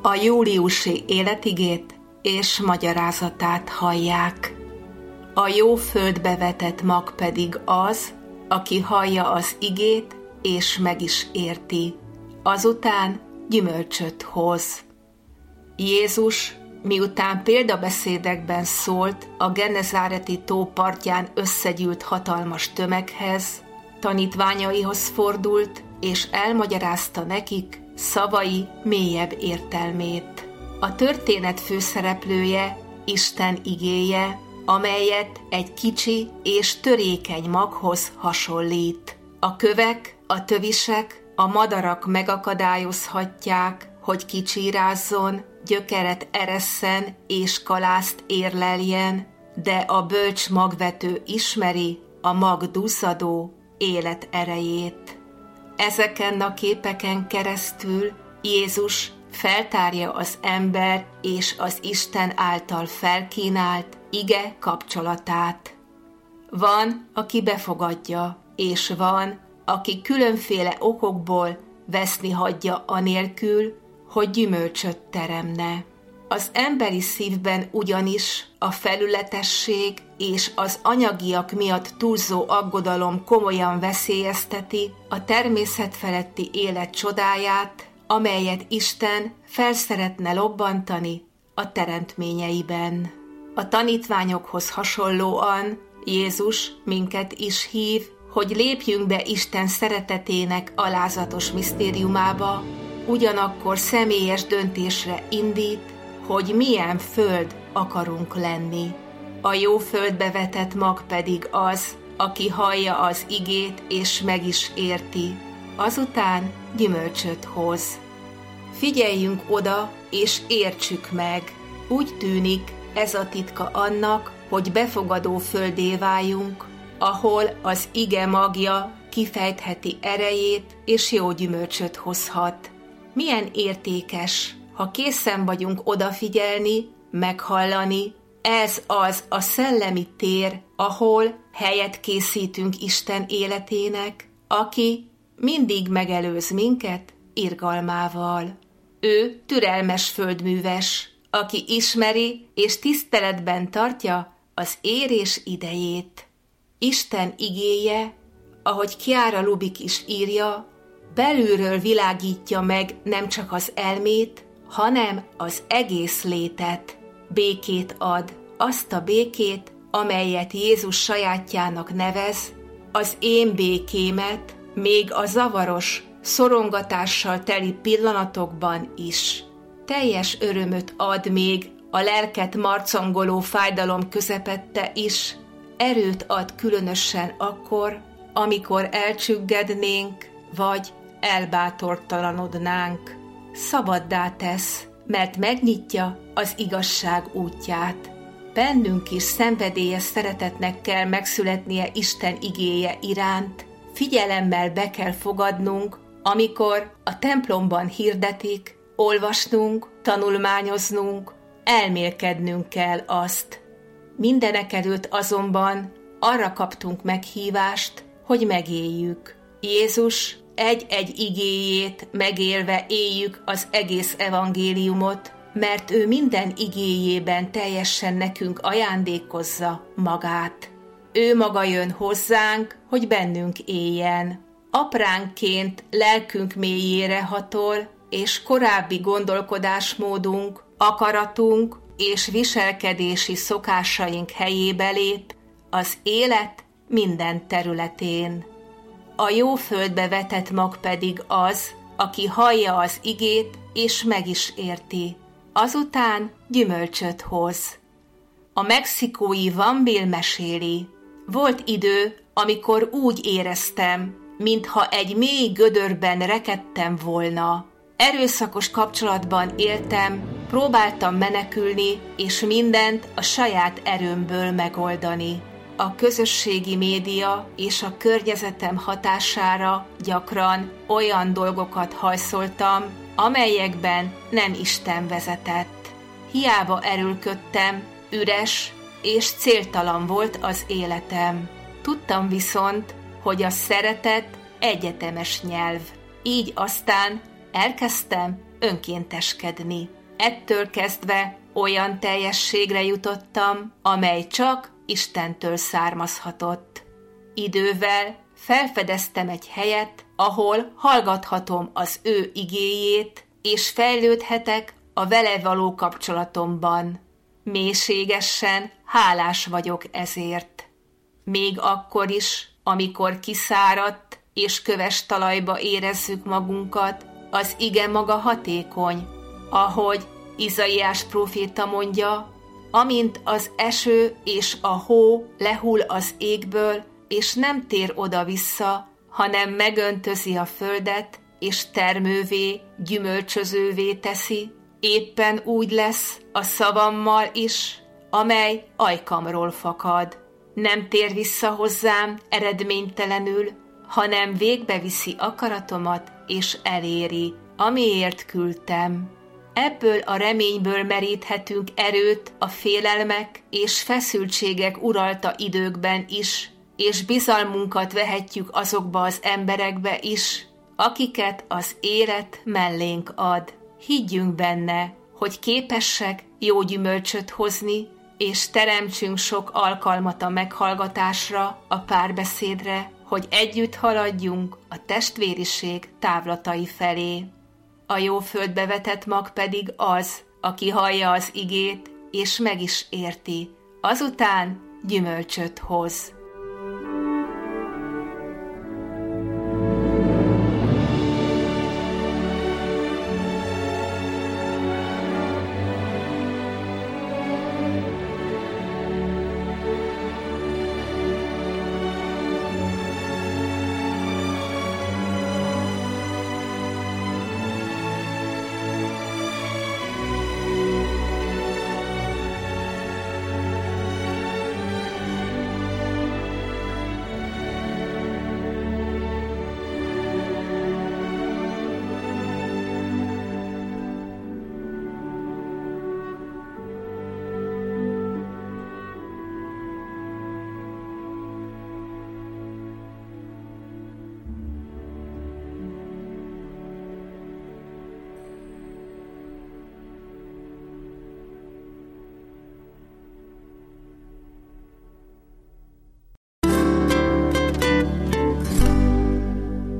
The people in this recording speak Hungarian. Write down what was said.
A júliusi életigét és magyarázatát hallják. A jó földbe vetett mag pedig az, aki hallja az igét és meg is érti, azután gyümölcsöt hoz. Jézus, miután példabeszédekben szólt a Genezáreti tó partján összegyűlt hatalmas tömeghez, tanítványaihoz fordult, és elmagyarázta nekik szavai mélyebb értelmét. A történet főszereplője Isten igéje, amelyet egy kicsi és törékeny maghoz hasonlít. A kövek, a tövisek, a madarak megakadályozhatják, hogy kicsírázzon, gyökeret eresszen és kalászt érleljen, de a bölcs magvető ismeri a mag duzzadó élet erejét. Ezeken a képeken keresztül Jézus feltárja az ember és az Isten által felkínált ige kapcsolatát. Van, aki befogadja, és van, aki különféle okokból veszni hagyja anélkül, hogy gyümölcsöt teremne. Az emberi szívben ugyanis a felületesség és az anyagiak miatt túlzó aggodalom komolyan veszélyezteti a természet feletti élet csodáját, amelyet Isten fel szeretne lobbantani a teremtményeiben. A tanítványokhoz hasonlóan Jézus minket is hív, hogy lépjünk be Isten szeretetének alázatos misztériumába, ugyanakkor személyes döntésre indít, hogy milyen föld akarunk lenni. A jó földbe vetett mag pedig az, aki hallja az igét és meg is érti, azután gyümölcsöt hoz. Figyeljünk oda és értsük meg. Úgy tűnik, ez a titka annak, hogy befogadó földé váljunk, ahol az ige magja kifejtheti erejét és jó gyümölcsöt hozhat. Milyen értékes, ha készen vagyunk odafigyelni, meghallani, ez az a szellemi tér, ahol helyet készítünk Isten életének, aki mindig megelőz minket irgalmával. Ő türelmes földműves, aki ismeri és tiszteletben tartja az érés idejét. Isten igéje, ahogy Chiara Lubich is írja, belülről világítja meg nem csak az elmét, hanem az egész létet. Békét ad, azt a békét, amelyet Jézus sajátjának nevez, az én békémet, még a zavaros, szorongatással teli pillanatokban is. Teljes örömöt ad még a lelket marcangoló fájdalom közepette is, erőt ad különösen akkor, amikor elcsüggednénk, vagy elbátortalanodnánk. Szabaddá tesz, mert megnyitja az igazság útját. Bennünk is szenvedélyes szeretetnek kell megszületnie Isten igéje iránt, figyelemmel be kell fogadnunk, amikor a templomban hirdetik, olvasnunk, tanulmányoznunk, elmélkednünk kell azt. Mindenekelőtt azonban arra kaptunk meghívást, hogy megéljük. Jézus egy-egy igéjét megélve éljük az egész evangéliumot, mert ő minden igéjében teljesen nekünk ajándékozza magát. Ő maga jön hozzánk, hogy bennünk éljen. Apránként lelkünk mélyére hatol, és korábbi gondolkodásmódunk, akaratunk és viselkedési szokásaink helyébe lép az élet minden területén. A jó földbe vetett mag pedig az, aki hallja az igét és meg is érti, azután gyümölcsöt hoz. A mexikói Van Bill meséli: volt idő, amikor úgy éreztem, mintha egy mély gödörben rekedtem volna. Erőszakos kapcsolatban éltem, próbáltam menekülni, és mindent a saját erőmből megoldani. A közösségi média és a környezetem hatására gyakran olyan dolgokat hajszoltam, amelyekben nem Isten vezetett. Hiába erőlködtem, üres és céltalan volt az életem. Tudtam viszont, hogy a szeretet egyetemes nyelv. Így aztán elkezdtem önkénteskedni. Ettől kezdve olyan teljességre jutottam, amely csak Istentől származhatott. Idővel felfedeztem egy helyet, ahol hallgathatom az ő igéjét, és fejlődhetek a vele való kapcsolatomban. Mélységesen hálás vagyok ezért. Még akkor is, amikor kiszáradt és köves talajba érezzük magunkat, az ige maga hatékony, ahogy Izaiás próféta mondja, amint az eső és a hó lehull az égből, és nem tér oda-vissza, hanem megöntözi a földet, és termővé, gyümölcsözővé teszi, éppen úgy lesz a szavammal is, amely ajkamról fakad. Nem tér vissza hozzám eredménytelenül, hanem végbeviszi akaratomat, és eléri, amiért küldtem. Ebből a reményből meríthetünk erőt a félelmek és feszültségek uralta időkben is, és bizalmunkat vehetjük azokba az emberekbe is, akiket az élet mellénk ad. Higgyünk benne, hogy képesek jó gyümölcsöt hozni, és teremtsünk sok alkalmat a meghallgatásra, a párbeszédre, hogy együtt haladjunk a testvériség távlatai felé. A jó földbe vetett mag pedig az, aki hallja az igét, és meg is érti, azután gyümölcsöt hoz.